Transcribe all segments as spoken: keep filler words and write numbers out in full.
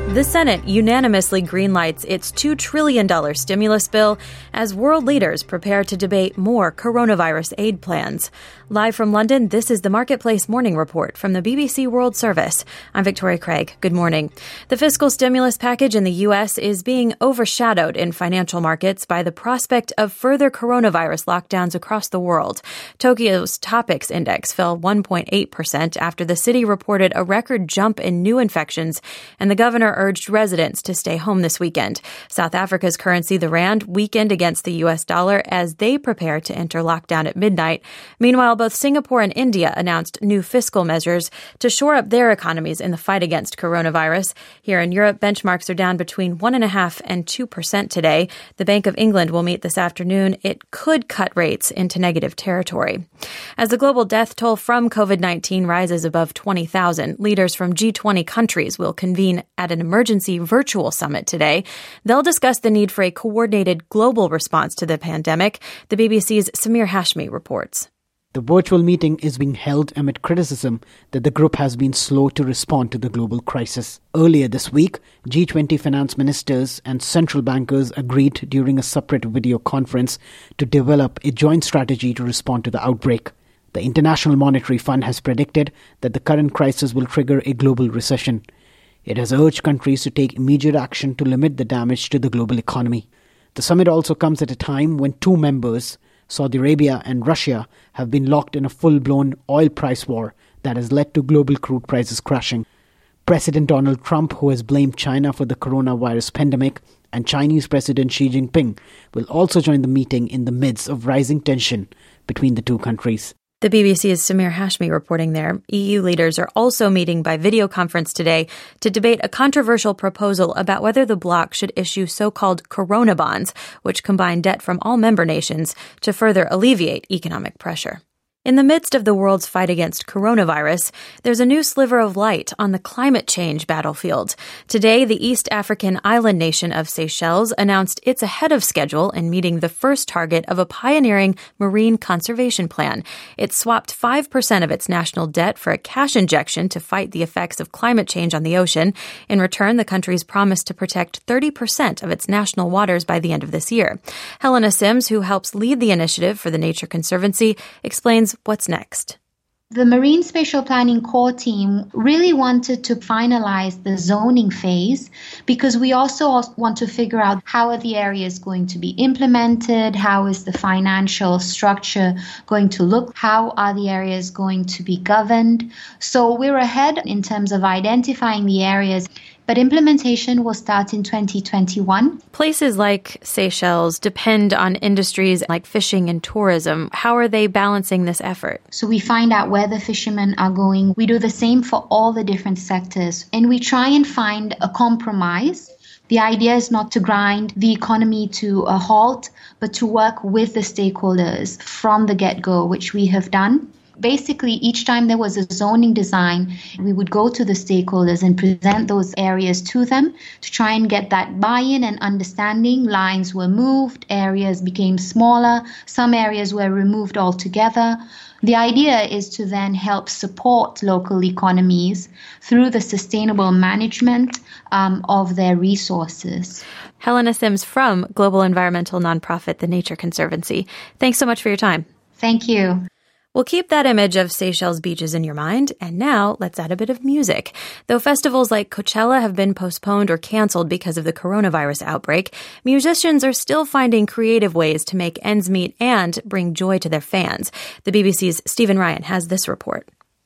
The Senate unanimously greenlights its two trillion dollars stimulus bill as world leaders prepare to debate more coronavirus aid plans. Live from London, this is the Marketplace Morning Report from the B B C World Service. I'm Victoria Craig. Good morning. The fiscal stimulus package in the U S is being overshadowed in financial markets by the prospect of further coronavirus lockdowns across the world. Tokyo's Topix index fell one point eight percent after the city reported a record jump in new infections, and the governor urged residents to stay home this weekend. South Africa's currency, the rand, weakened against the U S dollar as they prepare to enter lockdown at midnight. Meanwhile, both Singapore and India announced new fiscal measures to shore up their economies in the fight against coronavirus. Here in Europe, benchmarks are down between one point five and two percent today. The Bank of England will meet this afternoon. It could cut rates into negative territory. As the global death toll from covid nineteen rises above twenty thousand, leaders from G twenty countries will convene at an emergency virtual summit today. They'll discuss the need for a coordinated global response to the pandemic. The B B C's Samir Hashmi reports. The virtual meeting is being held amid criticism that the group has been slow to respond to the global crisis. Earlier this week, G twenty finance ministers and central bankers agreed during a separate video conference to develop a joint strategy to respond to the outbreak. The International Monetary Fund has predicted that the current crisis will trigger a global recession. It has urged countries to take immediate action to limit the damage to the global economy. The summit also comes at a time when two members, Saudi Arabia and Russia, have been locked in a full-blown oil price war that has led to global crude prices crashing. President Donald Trump, who has blamed China for the coronavirus pandemic, and Chinese President Xi Jinping will also join the meeting in the midst of rising tension between the two countries. The B B C's Samir Hashmi reporting there. E U leaders are also meeting by video conference today to debate a controversial proposal about whether the bloc should issue so-called corona bonds, which combine debt from all member nations to further alleviate economic pressure. In the midst of the world's fight against coronavirus, there's a new sliver of light on the climate change battlefield. Today, the East African island nation of Seychelles announced it's ahead of schedule in meeting the first target of a pioneering marine conservation plan. It swapped five percent of its national debt for a cash injection to fight the effects of climate change on the ocean. In return, the country's promised to protect thirty percent of its national waters by the end of this year. Helena Sims, who helps lead the initiative for the Nature Conservancy, explains what's next. The Marine Spatial Planning Core team really wanted to finalize the zoning phase because we also want to figure out how are the areas going to be implemented, how is the financial structure going to look, how are the areas going to be governed. So we're ahead in terms of identifying the areas, but implementation will start in twenty twenty-one. Places like Seychelles depend on industries like fishing and tourism. How are they balancing this effort? So we find out where the fishermen are going. We do the same for all the different sectors, and we try and find a compromise. The idea is not to grind the economy to a halt, but to work with the stakeholders from the get-go, which we have done. Basically, each time there was a zoning design, we would go to the stakeholders and present those areas to them to try and get that buy-in and understanding. Lines were moved, areas became smaller, some areas were removed altogether. The idea is to then help support local economies through the sustainable management um, of their resources. Helena Sims from global environmental nonprofit, the Nature Conservancy. Thanks so much for your time. Thank you. We'll keep that image of Seychelles beaches in your mind, and now let's add a bit of music. Though festivals like Coachella have been postponed or canceled because of the coronavirus outbreak, musicians are still finding creative ways to make ends meet and bring joy to their fans. The B B C's Stephen Ryan has this report.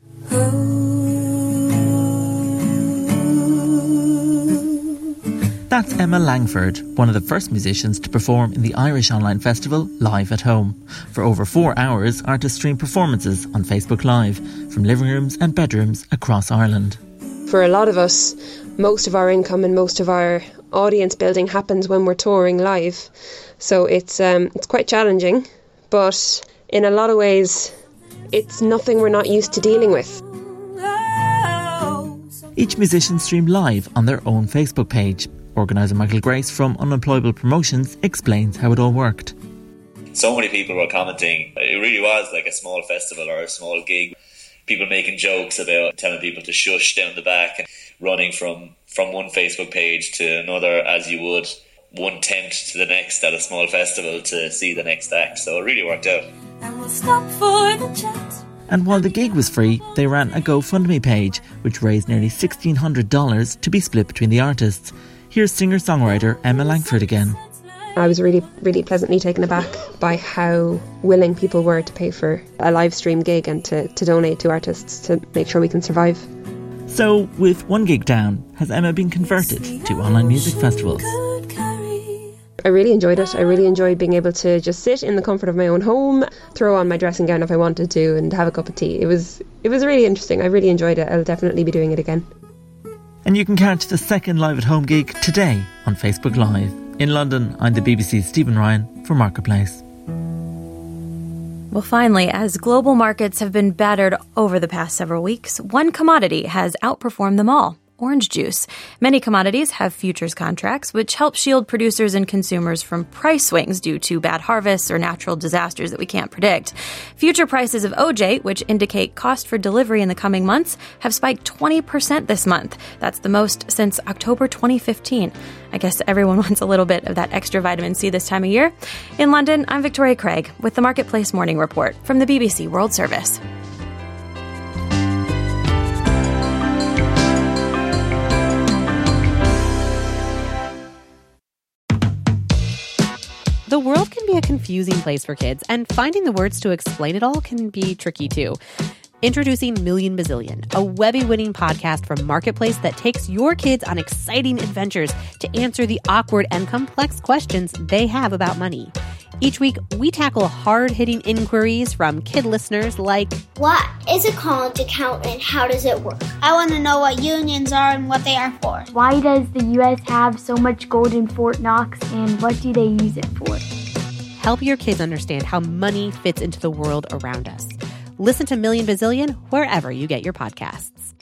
That's Emma Langford, one of the first musicians to perform in the Irish Online Festival live at home. For over four hours, artists stream performances on Facebook Live from living rooms and bedrooms across Ireland. For a lot of us, most of our income and most of our audience building happens when we're touring live. So it's um, it's quite challenging, but in a lot of ways, it's nothing we're not used to dealing with. Each musician streamed live on their own Facebook page. Organiser Michael Grace from Unemployable Promotions explains how it all worked. So many people were commenting. It really was like a small festival or a small gig. People making jokes about telling people to shush down the back and running from from one Facebook page to another as you would one tent to the next at a small festival to see the next act. So it really worked out. And we'll stop for the chat. And while the gig was free, they ran a GoFundMe page, which raised nearly sixteen hundred dollars to be split between the artists. Here's singer-songwriter Emma Langford again. I was really, really pleasantly taken aback by how willing people were to pay for a live stream gig and to, to donate to artists to make sure we can survive. So, with one gig down, has Emma been converted to online music festivals? I really enjoyed it. I really enjoyed being able to just sit in the comfort of my own home, throw on my dressing gown if I wanted to, and have a cup of tea. It was it was really interesting. I really enjoyed it. I'll definitely be doing it again. And you can catch the second Live at Home gig today on Facebook Live. In London, I'm the B B C's Stephen Ryan for Marketplace. Well, finally, as global markets have been battered over the past several weeks, one commodity has outperformed them all. Orange juice. Many commodities have futures contracts, which help shield producers and consumers from price swings due to bad harvests or natural disasters that we can't predict. Future prices of O J, which indicate cost for delivery in the coming months, have spiked twenty percent this month. That's the most since October twenty fifteen. I guess everyone wants a little bit of that extra vitamin C this time of year. In London, I'm Victoria Craig with the Marketplace Morning Report from the B B C World Service. The world can be a confusing place for kids, and finding the words to explain it all can be tricky too. Introducing Million Bazillion, a Webby-winning podcast from Marketplace that takes your kids on exciting adventures to answer the awkward and complex questions they have about money. Each week, we tackle hard-hitting inquiries from kid listeners like, what is a college account and how does it work? I want to know what unions are and what they are for. Why does the U S have so much gold in Fort Knox and what do they use it for? Help your kids understand how money fits into the world around us. Listen to Million Bazillion wherever you get your podcasts.